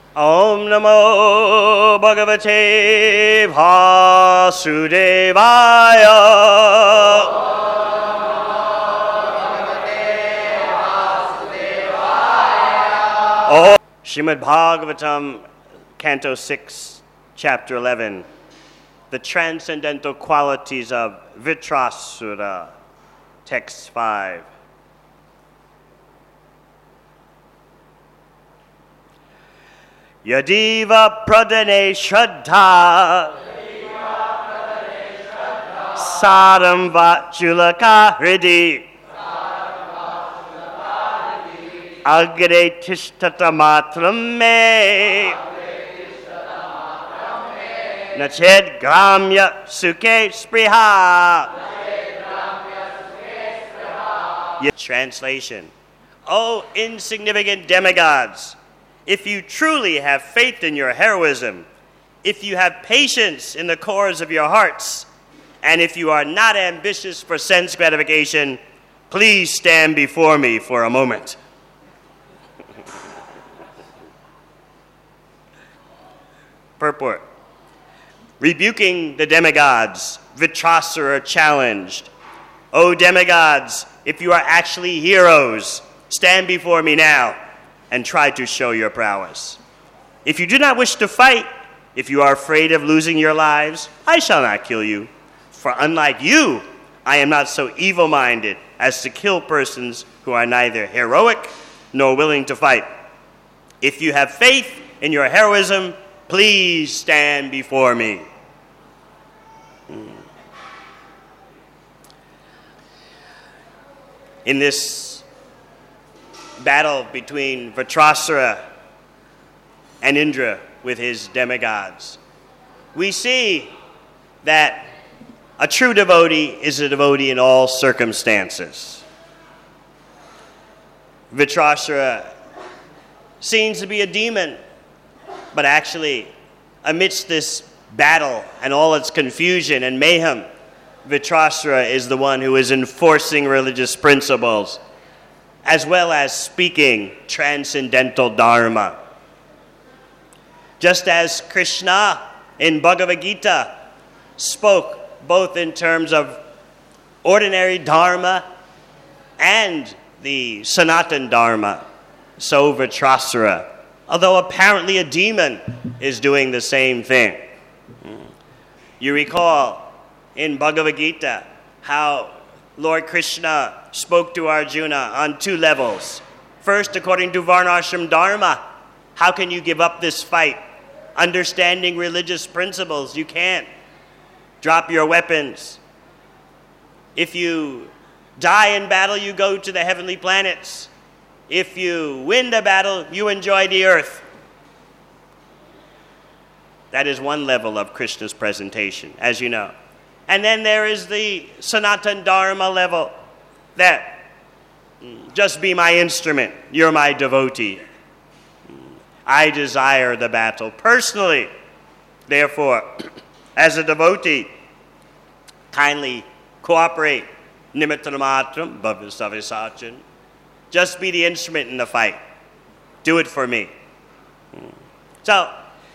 Om Namo Bhagavate Vasudevaya. Oh, Srimad Bhagavatam, Canto 6, Chapter 11. The Transcendental Qualities of Vritrasura, Text 5. Yadiva pradane shraddha Saram vachulaka hridi Agre tishtata matram me Nached gramya sukhe spriha. Translation. O insignificant demigods, if you truly have faith in your heroism, if you have patience in the cores of your hearts, and if you are not ambitious for sense gratification, please stand before me for a moment. Purport. Rebuking the demigods, Vritrasura challenged, O demigods, if you are actually heroes, stand before me now and try to show your prowess. If you do not wish to fight, if you are afraid of losing your lives, I shall not kill you. For unlike you, I am not so evil-minded as to kill persons who are neither heroic nor willing to fight. If you have faith in your heroism, please stand before me. In this battle between Vritrasura and Indra with his demigods, we see that a true devotee is a devotee in all circumstances. Vritrasura seems to be a demon, but actually, amidst this battle and all its confusion and mayhem, Vritrasura is the one who is enforcing religious principles, as well as speaking transcendental dharma. Just as Krishna in Bhagavad Gita spoke both in terms of ordinary dharma and the Sanatan dharma, so Vritrasura, although apparently a demon, is doing the same thing. You recall in Bhagavad Gita how Lord Krishna spoke to Arjuna on two levels. First, according to Varnashram Dharma, how can you give up this fight? Understanding religious principles, you can't. Drop your weapons. If you die in battle, you go to the heavenly planets. If you win the battle, you enjoy the earth. That is one level of Krishna's presentation, as you know. And then there is the Sanatan Dharma level, that just be my instrument, you're my devotee. I desire the battle personally. Therefore, as a devotee, kindly cooperate. Nimitanamatram bhavisavisachan. Just be the instrument in the fight. Do it for me. So,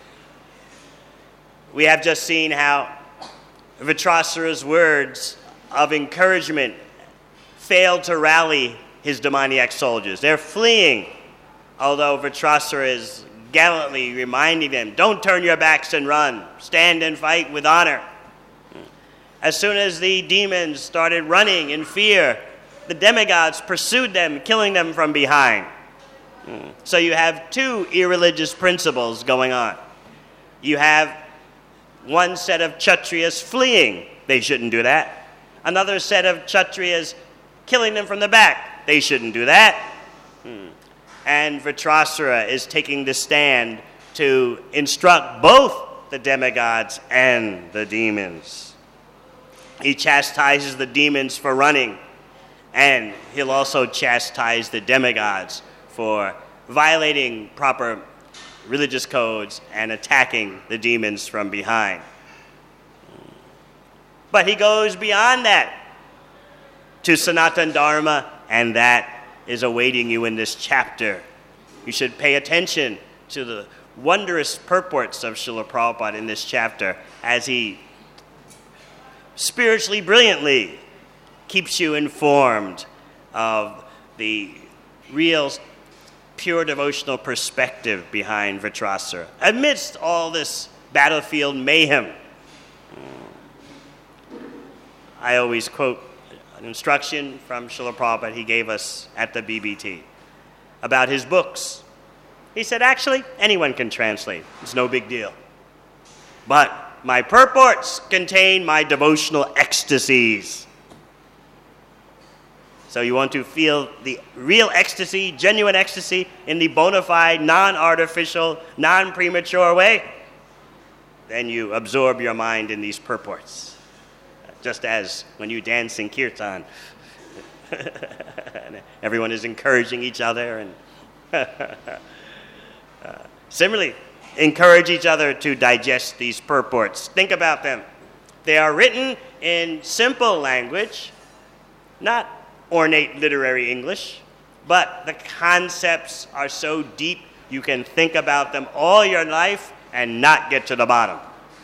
we have just seen how Vritrasura's words of encouragement failed to rally his demoniac soldiers. They're fleeing, although Vritrasura is gallantly reminding them, don't turn your backs and run. Stand and fight with honor. As soon as the demons started running in fear, the demigods pursued them, killing them from behind. So you have two irreligious principles going on. You have one set of Kshatriyas fleeing. They shouldn't do that. Another set of Kshatriyas killing them from the back. They shouldn't do that. And Vritrasura is taking the stand to instruct both the demigods and the demons. He chastises the demons for running, and he'll also chastise the demigods for violating proper religious codes and attacking the demons from behind. But he goes beyond that to Sanatan Dharma, and that is awaiting you in this chapter. You should pay attention to the wondrous purports of Srila Prabhupada in this chapter as he spiritually brilliantly keeps you informed of the real pure devotional perspective behind Vritrasura amidst all this battlefield mayhem. I always quote an instruction from Srila Prabhupada he gave us at the BBT about his books. He said, actually, anyone can translate. It's no big deal. But my purports contain my devotional ecstasies. So you want to feel the real ecstasy, genuine ecstasy, in the bona fide, non-artificial, non-premature way? Then you absorb your mind in these purports. Just as when you dance in kirtan, everyone is encouraging each other, and similarly, encourage each other to digest these purports. Think about them. They are written in simple language, not ornate literary English, but the concepts are so deep you can think about them all your life and not get to the bottom.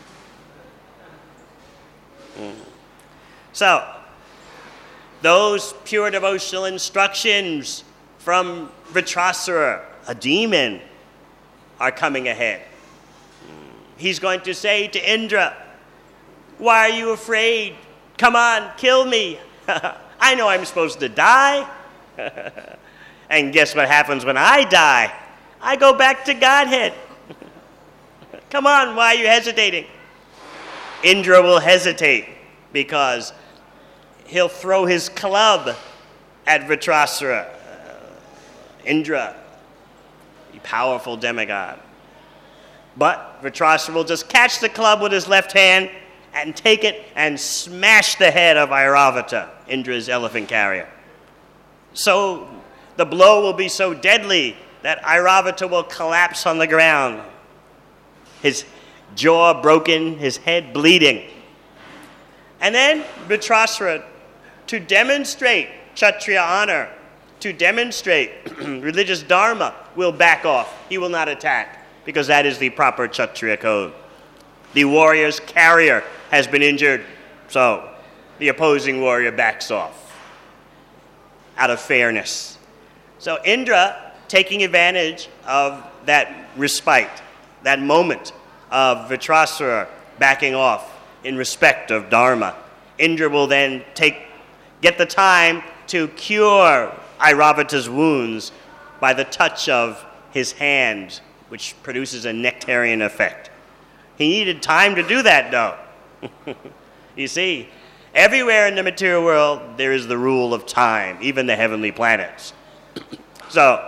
So, those pure devotional instructions from Vritrasura, a demon, are coming ahead. He's going to say to Indra, why are you afraid? Come on, kill me. I know I'm supposed to die. And guess what happens when I die? I go back to Godhead. Come on, why are you hesitating? Indra will hesitate because he'll throw his club at Vritrasura. Indra, a powerful demigod. But Vritrasura will just catch the club with his left hand and take it and smash the head of Airavata, Indra's elephant carrier. So the blow will be so deadly that Airavata will collapse on the ground, his jaw broken, his head bleeding. And then Vritrasura, to demonstrate Kshatriya honor, to demonstrate religious dharma, will back off. He will not attack, because that is the proper Kshatriya code. The warrior's carrier has been injured, so the opposing warrior backs off out of fairness. So Indra, taking advantage of that respite, that moment of Vritrasura backing off in respect of dharma, Indra will then get the time to cure Airavata's wounds by the touch of his hand, which produces a nectarian effect. He needed time to do that, though. You see, everywhere in the material world, there is the rule of time, even the heavenly planets. So,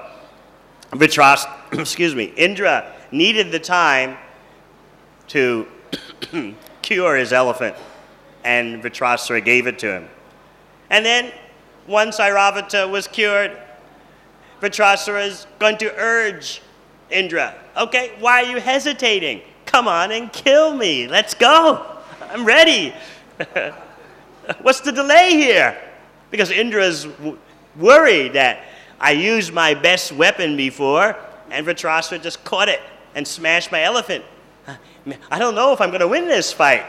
Indra needed the time to cure his elephant, and Vritrasura gave it to him. And then, once Airavata was cured, Vritrasura is going to urge Indra, okay, why are you hesitating? Come on and kill me. Let's go. I'm ready. What's the delay here? Because Indra is worried that I used my best weapon before, and Vritrasura just caught it and smashed my elephant. I don't know if I'm going to win this fight.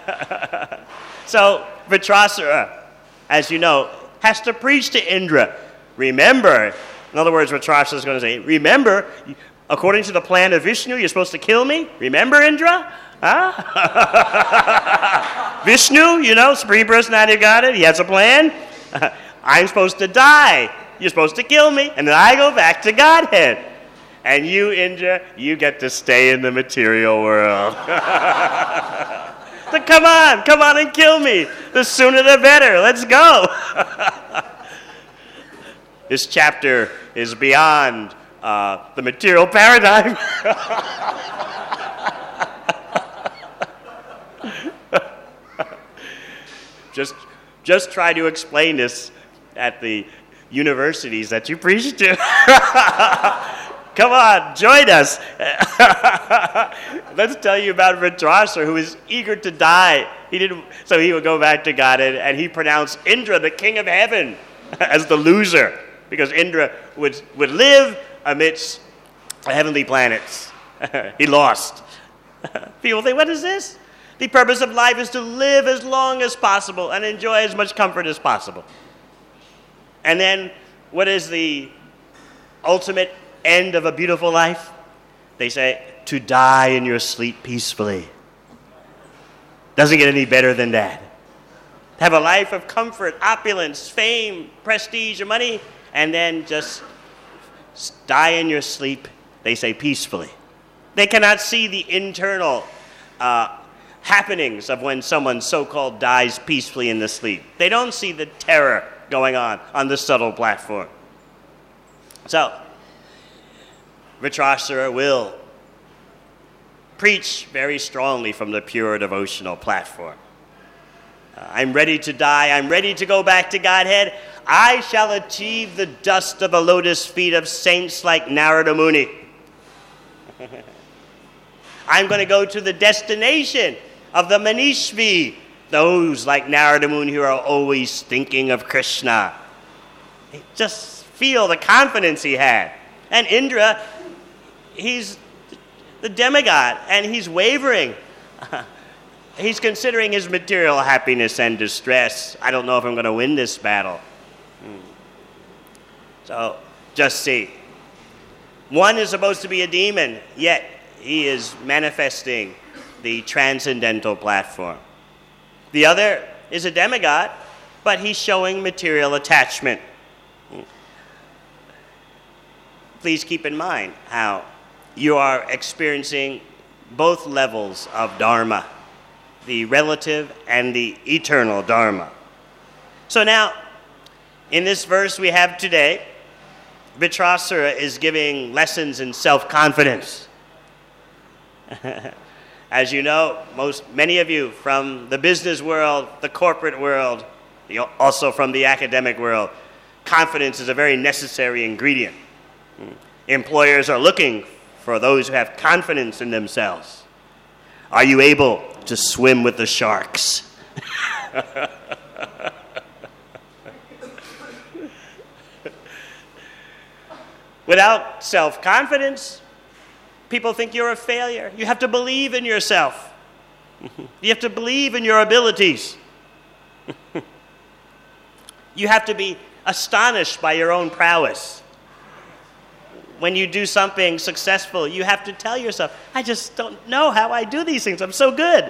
So Vritrasura, as you know, has to preach to Indra. Remember, in other words, Vritrasura is going to say, remember, according to the plan of Vishnu, you're supposed to kill me? Remember, Indra? Huh? Vishnu, you know, Supreme Personality of Godhead, he has a plan. I'm supposed to die. You're supposed to kill me, and then I go back to Godhead. And you, Indra, you get to stay in the material world. So come on and kill me. The sooner the better. Let's go. This chapter is beyond the material paradigm. Just try to explain this at the universities that you preach to. Come on, join us. Let's tell you about Vritrasura, who is eager to die. So he would go back to Godhead, and he pronounced Indra, the king of heaven, as the loser, because Indra would live amidst heavenly planets, He lost. People think, what is this? The purpose of life is to live as long as possible and enjoy as much comfort as possible. And then, what is the ultimate end of a beautiful life? They say, to die in your sleep peacefully. Doesn't get any better than that. Have a life of comfort, opulence, fame, prestige, or money, and then just die in your sleep, they say, peacefully. They cannot see the internal happenings of when someone so-called dies peacefully in the sleep. They don't see the terror going on the subtle platform. So, Vritrasura will preach very strongly from the pure devotional platform. I'm ready to die. I'm ready to go back to Godhead. I shall achieve the dust of the lotus feet of saints like Narada Muni. I'm going to go to the destination of the Manishvi, those like Narada Muni who are always thinking of Krishna. Just feel the confidence he had. And Indra, he's the demigod, and he's wavering. He's considering his material happiness and distress. I don't know if I'm going to win this battle. So, just see. One is supposed to be a demon, yet he is manifesting the transcendental platform. The other is a demigod, but he's showing material attachment. Please keep in mind how you are experiencing both levels of Dharma, the relative and the eternal Dharma. So now, in this verse we have today, Vritrasura is giving lessons in self-confidence. As you know, many of you from the business world, the corporate world, also from the academic world, confidence is a very necessary ingredient. Employers are looking for those who have confidence in themselves. Are you able to swim with the sharks? Without self-confidence, people think you're a failure. You have to believe in yourself. You have to believe in your abilities. You have to be astonished by your own prowess. When you do something successful, you have to tell yourself, I just don't know how I do these things. I'm so good.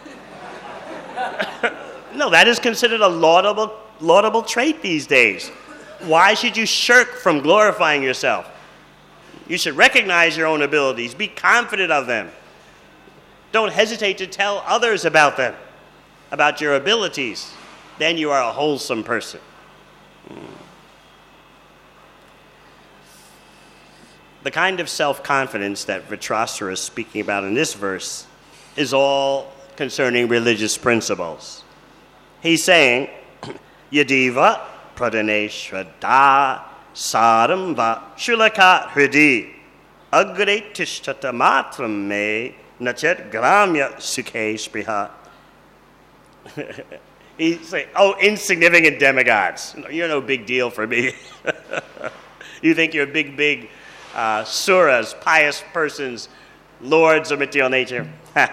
No, that is considered a laudable trait these days. Why should you shirk from glorifying yourself? You should recognize your own abilities. Be confident of them. Don't hesitate to tell others about them, about your abilities. Then you are a wholesome person. The kind of self-confidence that Vritrasura is speaking about in this verse is all concerning religious principles. He's saying, Yadiva pradane shraddha saram va shulaka hridi agre tishtata matram me nachet gramya sukhe spriha. He's saying, oh, insignificant demigods. You're no big deal for me. You think you're big suras, pious persons, lords of material nature.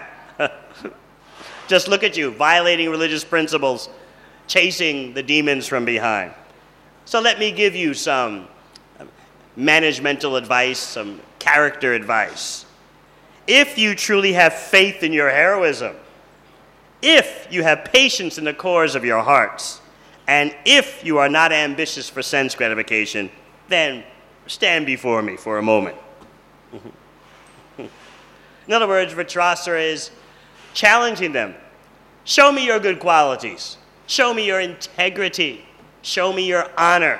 Just look at you, violating religious principles, chasing the demons from behind. So let me give you some managemental advice, some character advice. If you truly have faith in your heroism, if you have patience in the cores of your hearts, and if you are not ambitious for sense gratification, then stand before me for a moment. In other words, Vritrasura is challenging them. Show me your good qualities. Show me your integrity. Show me your honor.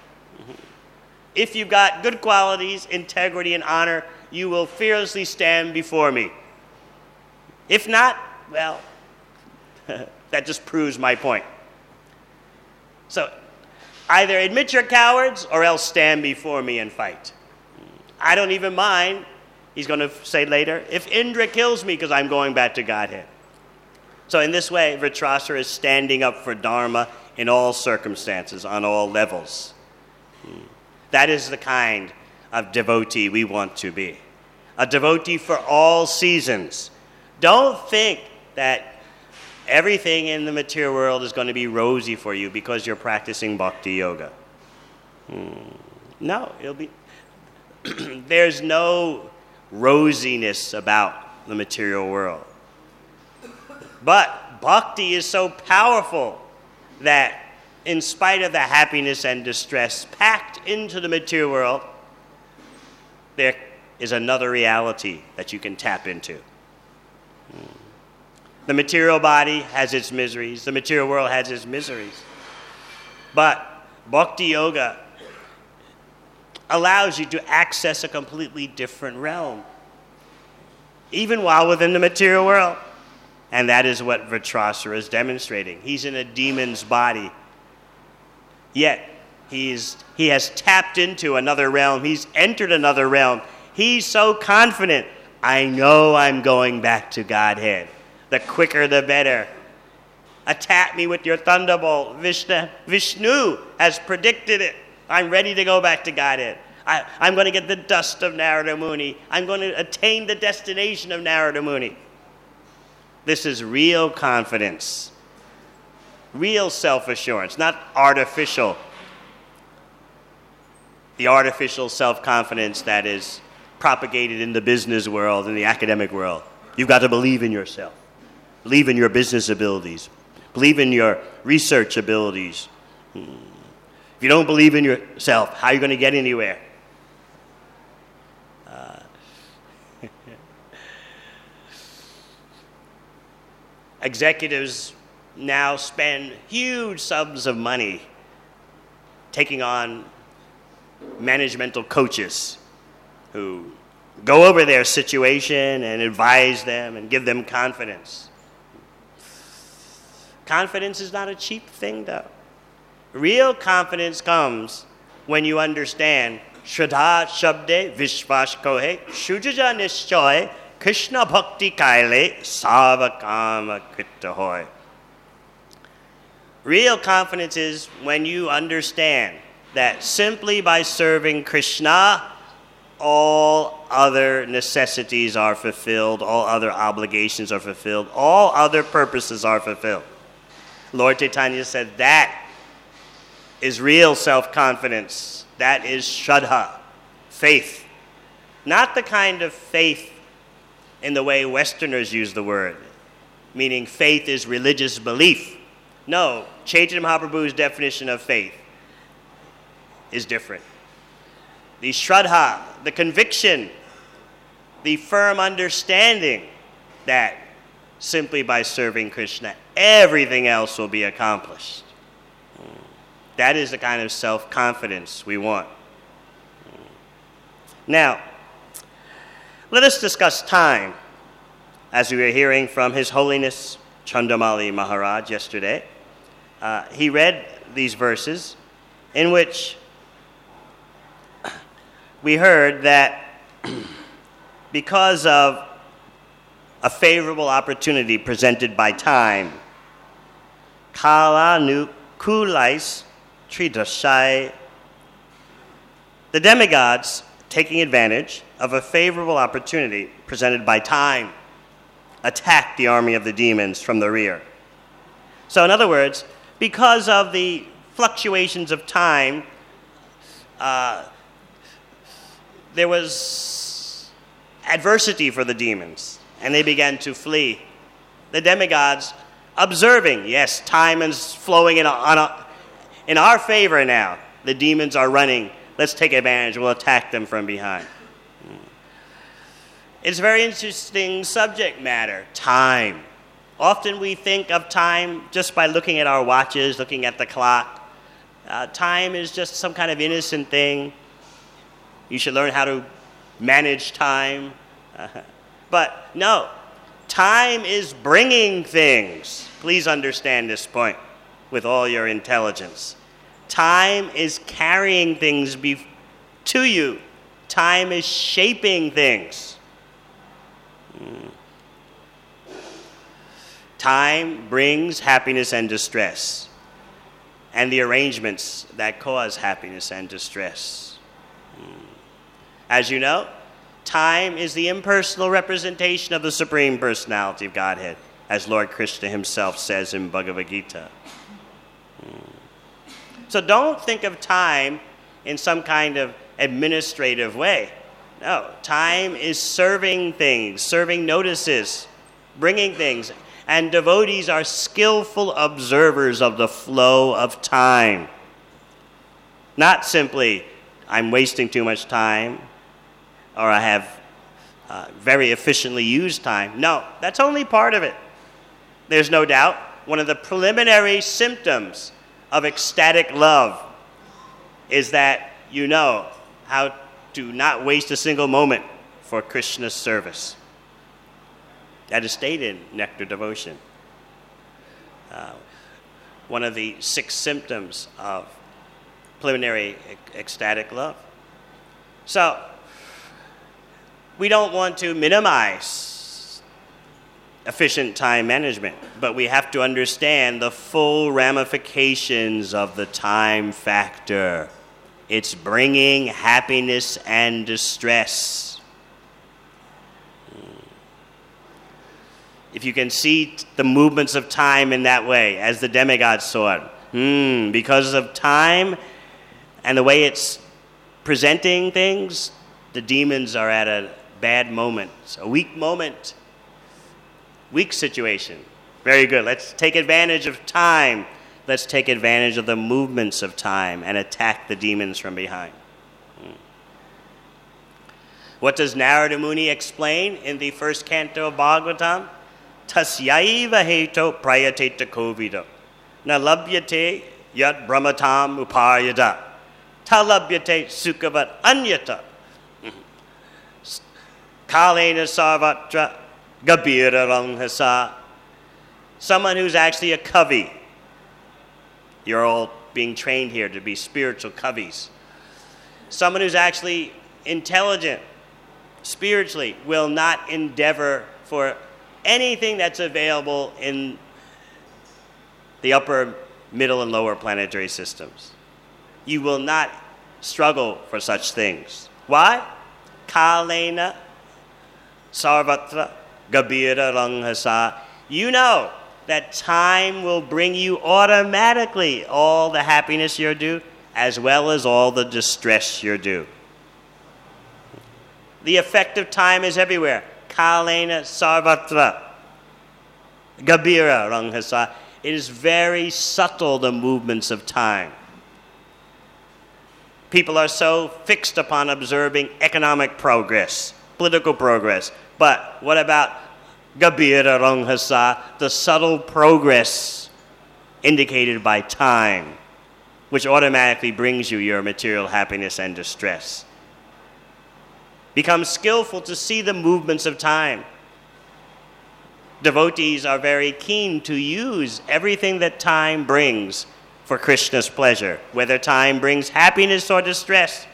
If you've got good qualities, integrity, and honor, you will fearlessly stand before me. If not, well, that just proves my point. So, either admit you're cowards or else stand before me and fight. I don't even mind, he's going to say later, if Indra kills me because I'm going back to Godhead. So in this way, Vritrasura is standing up for Dharma in all circumstances, on all levels. That is the kind of devotee we want to be. a devotee for all seasons. Don't think that everything in the material world is going to be rosy for you because you're practicing bhakti yoga. No, it'll be. There's no rosiness about the material world. But bhakti is so powerful that in spite of the happiness and distress packed into the material world, there is another reality that you can tap into. The material body has its miseries. The material world has its miseries. But bhakti yoga allows you to access a completely different realm, even while within the material world. And that is what Vritrasura is demonstrating. He's in a demon's body, yet he has tapped into another realm. He's entered another realm. He's so confident. I know I'm going back to Godhead. The quicker, the better. Attack me with your thunderbolt. Vishnu has predicted it. I'm ready to go back to Godhead. I'm going to get the dust of Narada Muni. I'm going to attain the destination of Narada Muni. This is real confidence. Real self-assurance, not artificial. The artificial self-confidence that is propagated in the business world, in the academic world. You've got to believe in yourself. Believe in your business abilities. Believe in your research abilities. If you don't believe in yourself, how are you going to get anywhere? Executives now spend huge sums of money taking on managemental coaches who go over their situation and advise them and give them confidence. Confidence is not a cheap thing, though. Real confidence comes when you understand Shraddha Shabde Vishvash Kohe Shujaja Nishchoy Krishna Bhakti Kaile Savakama Kritta Hoy. Real confidence is when you understand that simply by serving Krishna, all other necessities are fulfilled, all other obligations are fulfilled, all other purposes are fulfilled. Lord Chaitanya said that is real self-confidence. That is Shraddha, faith. Not the kind of faith in the way Westerners use the word, meaning faith is religious belief. No, Chaitanya Mahaprabhu's definition of faith is different. The Shraddha, the conviction, the firm understanding that simply by serving Krishna, everything else will be accomplished. That is the kind of self-confidence we want. Now, let us discuss time, as we were hearing from His Holiness Chandamali Maharaj yesterday. He read these verses in which we heard that because of a favorable opportunity presented by time, Kala Nukulais Tridashai, the demigods, taking advantage of a favorable opportunity presented by time, attacked the army of the demons from the rear. So in other words, because of the fluctuations of time, there was adversity for the demons, and they began to flee. The demigods, observing, yes, time is flowing in our favor now. The demons are running. Let's take advantage. We'll attack them from behind. It's a very interesting subject matter, time. Often we think of time just by looking at our watches, looking at the clock. Time is just some kind of innocent thing. You should learn how to manage time. But no, time is bringing things. Please understand this point with all your intelligence. Time is carrying things to you. Time is shaping things. Time brings happiness and distress, and the arrangements that cause happiness and distress. As you know, Time is the impersonal representation of the Supreme Personality of Godhead, as Lord Krishna himself says in Bhagavad Gita. So don't think of time in some kind of administrative way. No, time is serving things, serving notices, bringing things. And devotees are skillful observers of the flow of time. Not simply, I'm wasting too much time, or I have very efficiently used time. No, that's only part of it. There's no doubt one of the preliminary symptoms of ecstatic love is that you know how to not waste a single moment for Krishna's service. That is stated in Nectar Devotion. One of the 6 symptoms of preliminary ecstatic love. So, we don't want to minimize efficient time management, but we have to understand the full ramifications of the time factor. It's bringing happiness and distress. If you can see the movements of time in that way, as the demigods saw it, because of time and the way it's presenting things, the demons are at a bad moment, a weak moment, weak situation. Very good. Let's take advantage of time. Let's take advantage of the movements of time and attack the demons from behind. What does Narada Muni explain in the first canto of Bhagavatam? Tasyaiva heto prayateta kovido na labhyate yat brahmatam upayada talabhyate sukhavat anyata kalena sarvatra gabira ranghasa. Someone who's actually a kavi. You're all being trained here to be spiritual kavis. Someone who's actually intelligent spiritually will not endeavor for anything that's available in the upper, middle, and lower planetary systems. You will not struggle for such things. Why? Kalena sarvatra gabira ranghasa. You know that time will bring you automatically all the happiness you're due, as well as all the distress you're due. The effect of time is everywhere. Kalena sarvatra gabira ranghasa. It is very subtle, the movements of time. People are so fixed upon observing economic progress, political progress. But what about gabira ranghasa, the subtle progress indicated by time, which automatically brings you your material happiness and distress? Become skillful to see the movements of time. Devotees are very keen to use everything that time brings for Krishna's pleasure, whether time brings happiness or distress.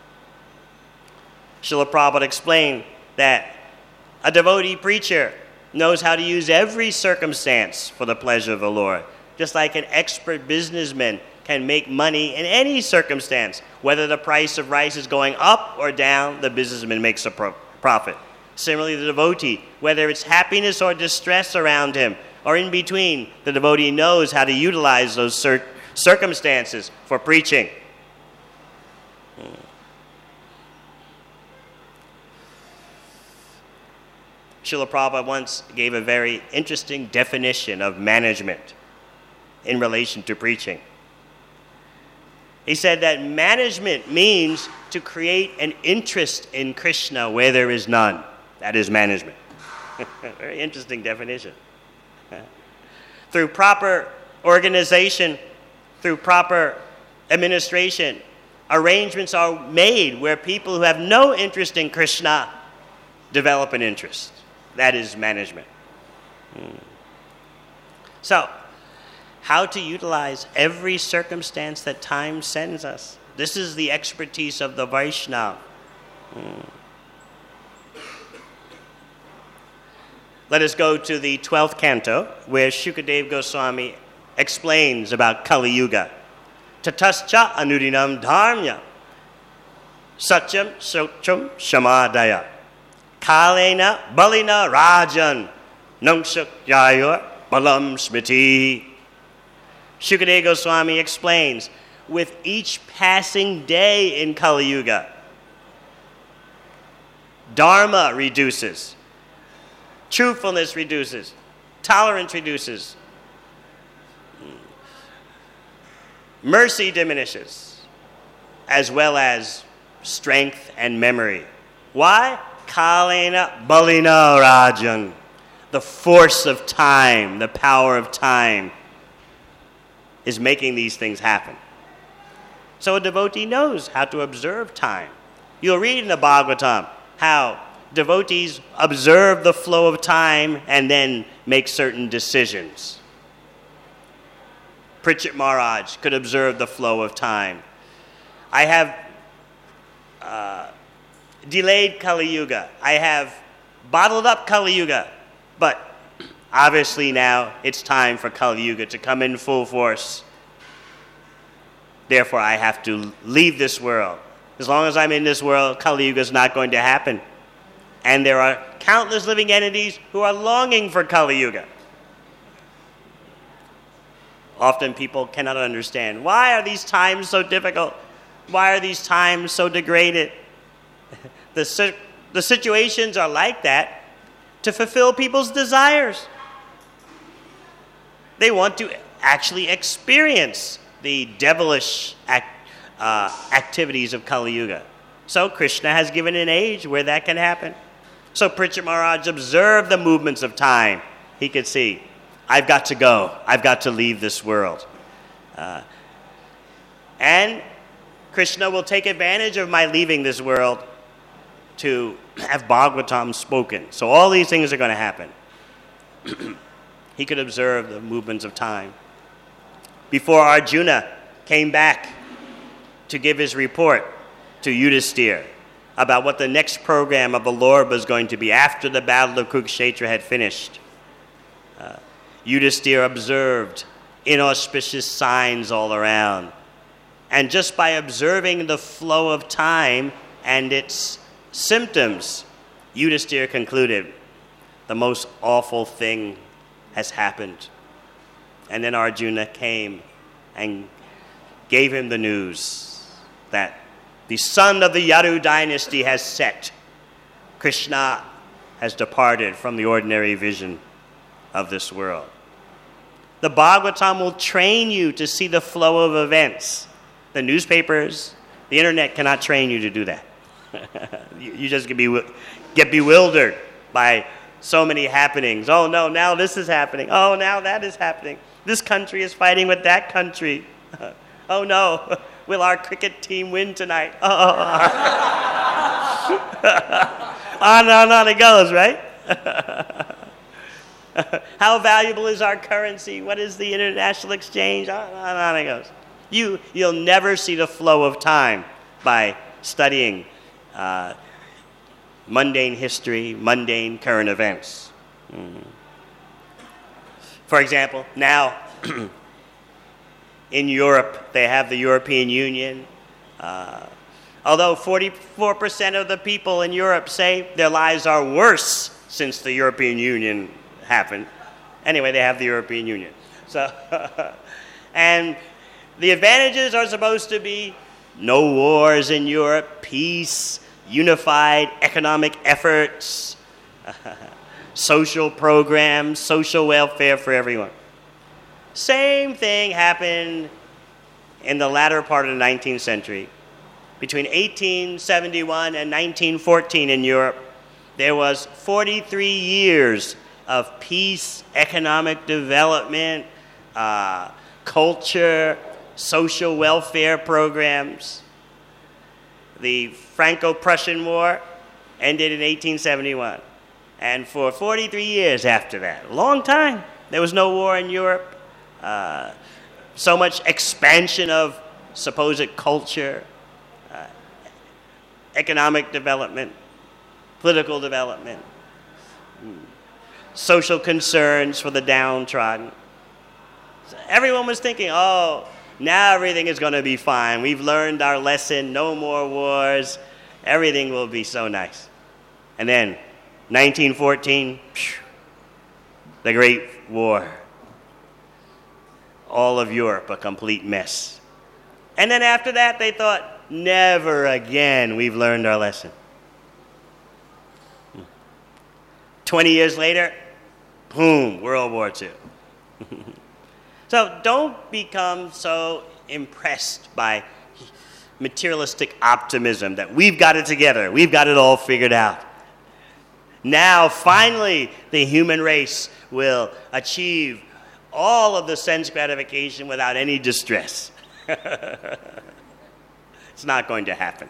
Srila Prabhupada explained that a devotee preacher knows how to use every circumstance for the pleasure of the Lord, just like an expert businessman can make money in any circumstance. Whether the price of rice is going up or down, the businessman makes a profit. Similarly, the devotee, whether it's happiness or distress around him, or in between, the devotee knows how to utilize those circumstances for preaching. Srila Prabhupada once gave a very interesting definition of management in relation to preaching. He said that management means to create an interest in Krishna where there is none. That is management. Very interesting definition. Through proper organization, through proper administration, arrangements are made where people who have no interest in Krishna develop an interest. That is management. So, how to utilize every circumstance that time sends us. This is the expertise of the Vaishnava. Let us go to the 12th canto, where Shukadeva Goswami explains about Kali Yuga. Tatascha anudinam dharmya satyam shokcham shamadaya Kalena Balina Rajan Nongshuk Yayor Balam Smriti. Shukadeva Goswami explains, with each passing day in Kali Yuga, Dharma reduces, truthfulness reduces, tolerance reduces, mercy diminishes, as well as strength and memory. Why? Kalena Balina Rajan. The force of time, the power of time is making these things happen. So a devotee knows how to observe time. You'll read in the Bhagavatam how devotees observe the flow of time and then make certain decisions. Pritchett Maharaj could observe the flow of time. I have delayed Kali Yuga. I have bottled up Kali Yuga. But obviously now it's time for Kali Yuga to come in full force. Therefore, I have to leave this world. As long as I'm in this world, Kali Yuga is not going to happen. And there are countless living entities who are longing for Kali Yuga. Often people cannot understand, why are these times so difficult? Why are these times so degraded? The situations are like that to fulfill people's desires. They want to actually experience the devilish activities of Kali Yuga. So Krishna has given an age where that can happen. So Pritchett Maharaj observed the movements of time. He could see, I've got to go. I've got to leave this world. And Krishna will take advantage of my leaving this world to have Bhagavatam spoken. So all these things are going to happen. He could observe the movements of time. Before Arjuna came back to give his report to Yudhisthira about what the next program of the Lord was going to be after the battle of Kurukshetra had finished, Yudhisthira observed inauspicious signs all around. And just by observing the flow of time and its symptoms, Yudhisthira concluded, the most awful thing has happened. And then Arjuna came and gave him the news that the sun of the Yadu dynasty has set. Krishna has departed from the ordinary vision of this world. The Bhagavatam will train you to see the flow of events. The newspapers, the internet cannot train you to do that. You just get bewildered by so many happenings. Oh no, now this is happening. Oh, now that is happening. This country is fighting with that country. Oh no, will our cricket team win tonight? On and on it goes, right? How valuable is our currency? What is the international exchange? On and on it goes. You'll never see the flow of time by studying mundane history, mundane current events. For example, now in Europe, they have the European Union. Although 44% of the people in Europe say their lives are worse since the European Union happened. Anyway, they have the European Union. So, and the advantages are supposed to be no wars in Europe, peace, unified economic efforts, social programs, social welfare for everyone. Same thing happened in the latter part of the 19th century. Between 1871 and 1914 in Europe, there was 43 years of peace, economic development, culture, social welfare programs. The Franco-Prussian War ended in 1871. And for 43 years after that, a long time, there was no war in Europe. So much expansion of supposed culture, economic development, political development, social concerns for the downtrodden. So everyone was thinking, oh, now everything is going to be fine. We've learned our lesson, no more wars, everything will be so nice. And then 1914, the Great War. All of Europe a complete mess. And then after that, they thought, never again, we've learned our lesson. 20 years later, boom, World War II. So don't become so impressed by materialistic optimism that we've got it together, we've got it all figured out. Now, finally, the human race will achieve all of the sense gratification without any distress. It's not going to happen.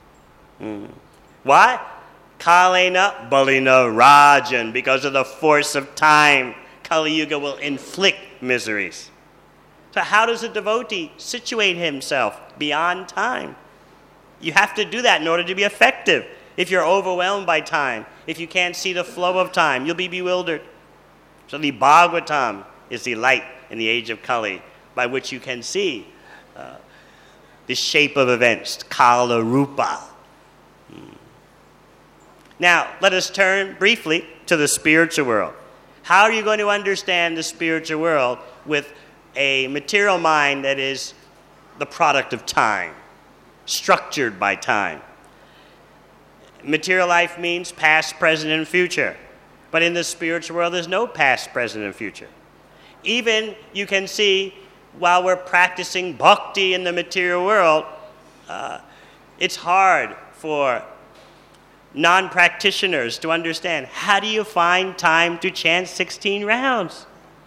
Why? Kalena balina rajan, because of the force of time, Kali Yuga will inflict miseries. So how does a devotee situate himself beyond time? You have to do that in order to be effective. If you're overwhelmed by time, if you can't see the flow of time, you'll be bewildered. So the Bhagavatam is the light in the age of Kali, by which you can see the shape of events, Kala Rupa. Now, let us turn briefly to the spiritual world. How are you going to understand the spiritual world with a material mind that is the product of time, structured by time? Material life means past, present, and future. But in the spiritual world, there's no past, present, and future. Even you can see while we're practicing bhakti in the material world, it's hard for non-practitioners to understand. How do you find time to chant 16 rounds?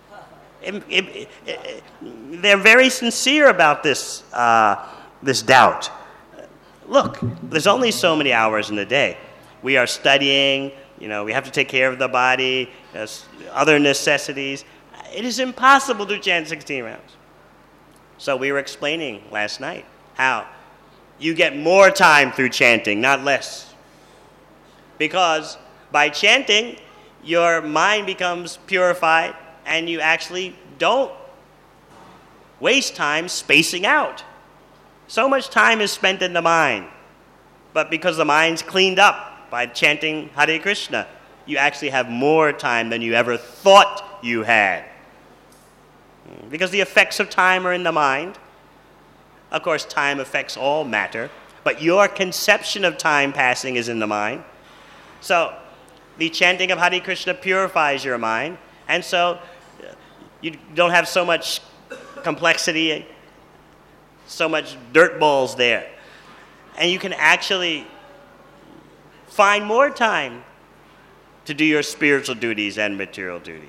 They're very sincere about this doubt. Look, there's only so many hours in the day. We are studying, we have to take care of the body, other necessities. It is impossible to chant 16 rounds. So we were explaining last night how you get more time through chanting, not less. Because by chanting, your mind becomes purified and you actually don't waste time spacing out. So much time is spent in the mind. But because the mind's cleaned up by chanting Hare Krishna, you actually have more time than you ever thought you had. Because the effects of time are in the mind. Of course, time affects all matter, but your conception of time passing is in the mind. So, the chanting of Hare Krishna purifies your mind, and so you don't have so much complexity, so much dirt balls there. And you can actually find more time to do your spiritual duties and material duties.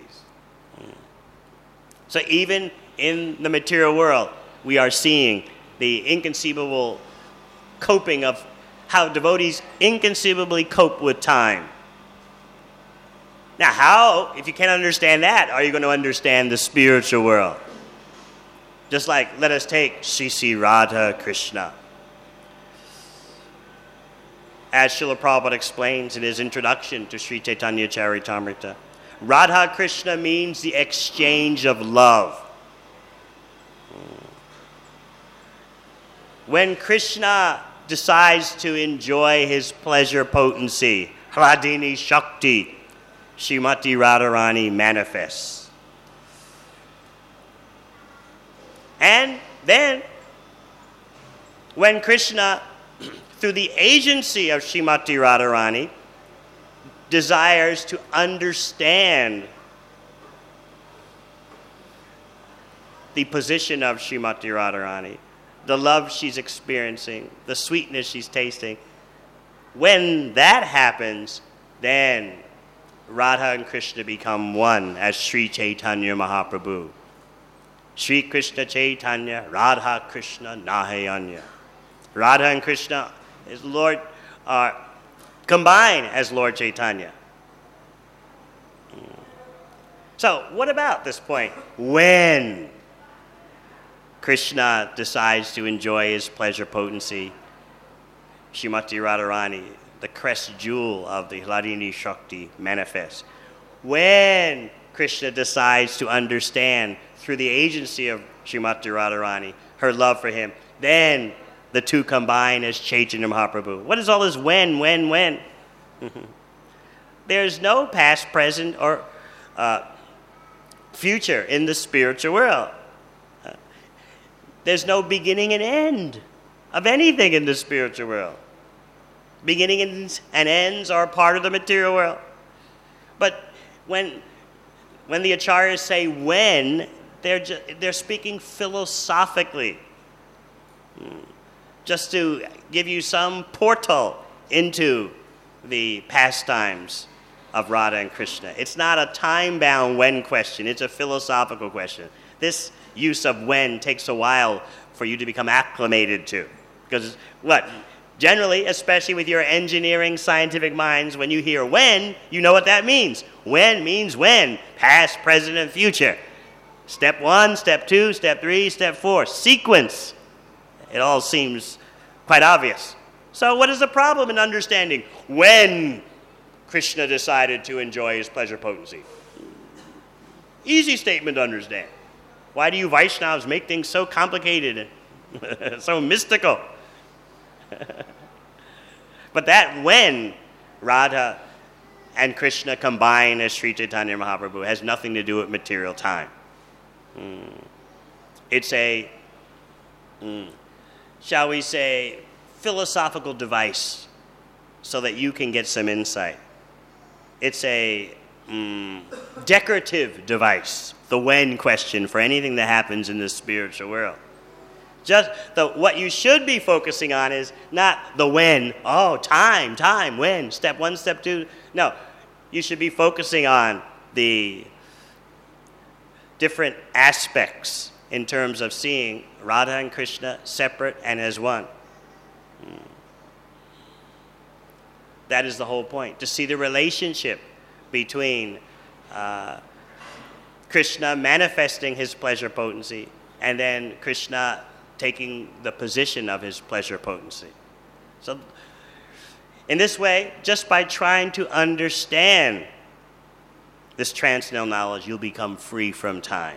So even in the material world, we are seeing the inconceivable coping of how devotees inconceivably cope with time. Now how, if you can't understand that, are you going to understand the spiritual world? Just like, let us take Sri Radha Krishna. As Srila Prabhupada explains in his introduction to Sri Chaitanya Charitamrita, Radha Krishna means the exchange of love. When Krishna decides to enjoy his pleasure potency, Hladini Shakti, Srimati Radharani manifests. And then, when Krishna, through the agency of Srimati Radharani, desires to understand the position of Srimati Radharani, the love she's experiencing, the sweetness she's tasting. When that happens, then Radha and Krishna become one as Sri Chaitanya Mahaprabhu. Sri Krishna Chaitanya, Radha Krishna Nahayanya. Radha and Krishna is Lord, combine as Lord Chaitanya. So, what about this point? When Krishna decides to enjoy his pleasure potency, Srimati Radharani, the crest jewel of the Hladini Shakti, manifests. When Krishna decides to understand through the agency of Srimati Radharani her love for him, then the two combine as Chaitanya Mahaprabhu. What is all this when? there's no past, present, or future in the spiritual world. There's no beginning and end of anything in the spiritual world. Beginnings and ends are part of the material world. But when the acharyas say when, they're speaking philosophically, just to give you some portal into the pastimes of Radha and Krishna. It's not a time-bound when question. It's a philosophical question. This use of when takes a while for you to become acclimated to. Because generally, especially with your engineering scientific minds, when you hear when, you know what that means. When means when. Past, present, and future. Step 1, step 2, step 3, step 4. Sequence. It all seems quite obvious. So what is the problem in understanding when Krishna decided to enjoy his pleasure potency? Easy statement to understand. Why do you Vaishnavas make things so complicated and so mystical? But that when Radha and Krishna combine as Sri Chaitanya Mahaprabhu has nothing to do with material time. It's a, shall we say, philosophical device so that you can get some insight. It's a decorative device, the when question for anything that happens in the spiritual world. Just what you should be focusing on is not the when, time, when, step 1, step 2. No, you should be focusing on the different aspects in terms of seeing Radha and Krishna separate and as one. That is the whole point, to see the relationship between Krishna manifesting his pleasure potency and then Krishna taking the position of his pleasure potency. So in this way, just by trying to understand this transcendental knowledge, you'll become free from time.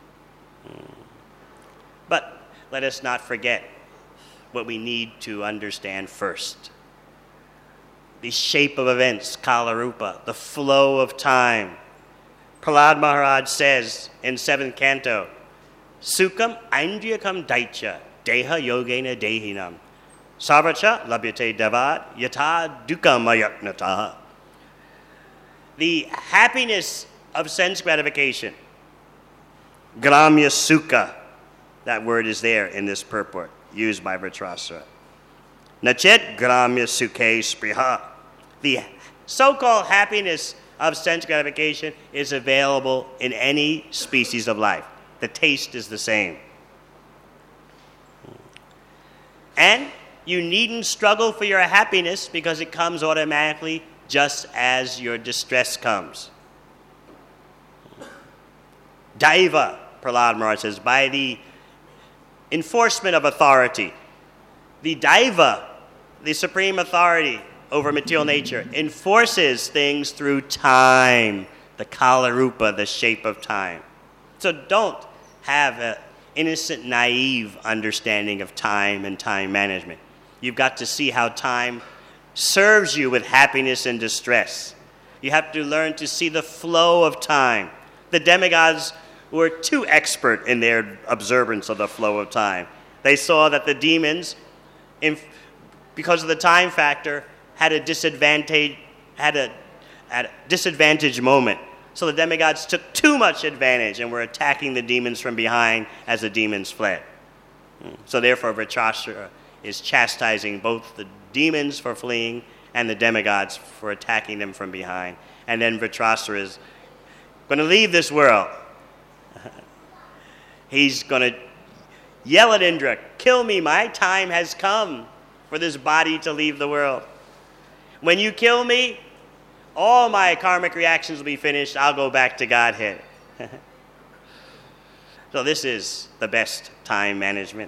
But let us not forget what we need to understand first. The shape of events, Kala Rupa, the flow of time. Prahlad Maharaj says in 7th canto, Sukam Aindriyakam Daicha Deha Yogena Dehinam Sarvacha Labhyate Devat Yata Dukam Ayaknataha. The happiness of sense gratification, Gramya Sukha, that word is there in this purport used by Vritrasura. Nachet Gramya Sukhe Spriha. The so-called happiness of sense gratification is available in any species of life. The taste is the same. And you needn't struggle for your happiness because it comes automatically just as your distress comes. Daiva, Prahlad Maharaj says, by the enforcement of authority. The Daiva, the supreme authority over material nature, enforces things through time, the Kala Rupa, the shape of time. So don't have an innocent, naive understanding of time and time management. You've got to see how time serves you with happiness and distress. You have to learn to see the flow of time. The demigods were too expert in their observance of the flow of time. They saw that the demons, because of the time factor, had a disadvantage moment. So the demigods took too much advantage and were attacking the demons from behind as the demons fled. So therefore, Vritrasura is chastising both the demons for fleeing and the demigods for attacking them from behind. And then Vritrasura is going to leave this world. He's going to yell at Indra, "Kill me, my time has come for this body to leave the world. When you kill me, all my karmic reactions will be finished. I'll go back to Godhead." So this is the best time management.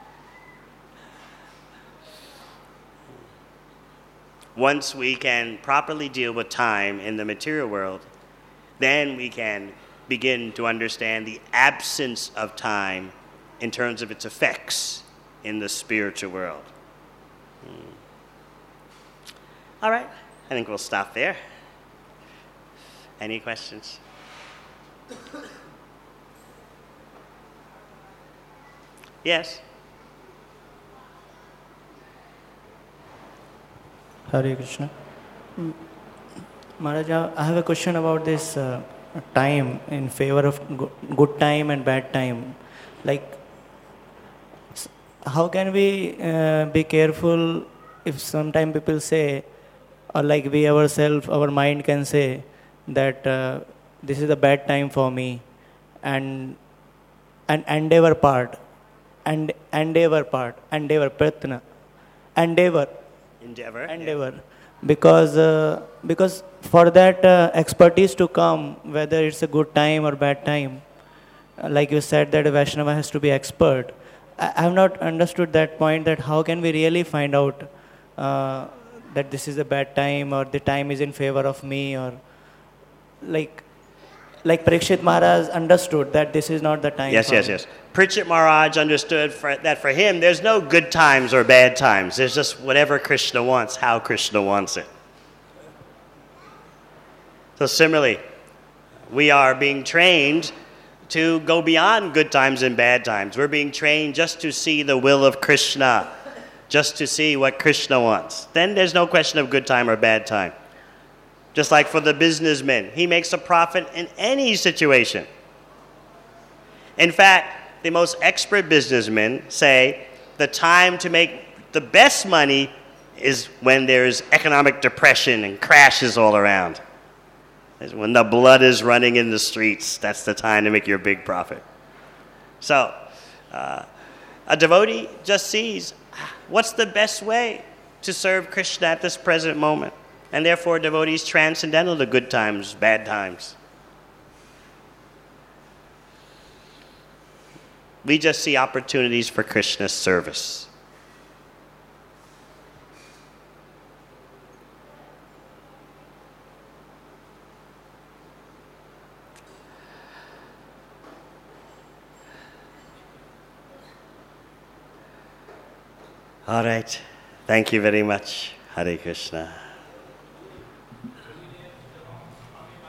Once we can properly deal with time in the material world, then we can begin to understand the absence of time in terms of its effects in the spiritual world. All right, I think we'll stop there. Any questions? Yes. Hare Krishna. Maharaj, I have a question about this time in favor of good time and bad time. Like, how can we be careful if sometimes people say, or like we ourselves, our mind can say that this is a bad time for me, and endeavor part, and endeavor pratna, endeavor, Endeavor. because for that expertise to come, whether it's a good time or bad time, like you said that a Vaishnava has to be expert. I have not understood that point, that how can we really find out that this is a bad time or the time is in favor of me, or like Parikshit Maharaj understood that this is not the time. Yes. Parikshit Maharaj understood that for him, there's no good times or bad times. There's just whatever Krishna wants, how Krishna wants it. So similarly, we are being trained to go beyond good times and bad times. We're being trained just to see the will of Krishna, just to see what Krishna wants. Then there's no question of good time or bad time. Just like for the businessman, he makes a profit in any situation. In fact, the most expert businessmen say the time to make the best money is when there's economic depression and crashes all around. When the blood is running in the streets, that's the time to make your big profit. So, a devotee just sees what's the best way to serve Krishna at this present moment. And therefore, devotees transcendental to good times, bad times. We just see opportunities for Krishna's service. All right. Thank you very much. Hare Krishna.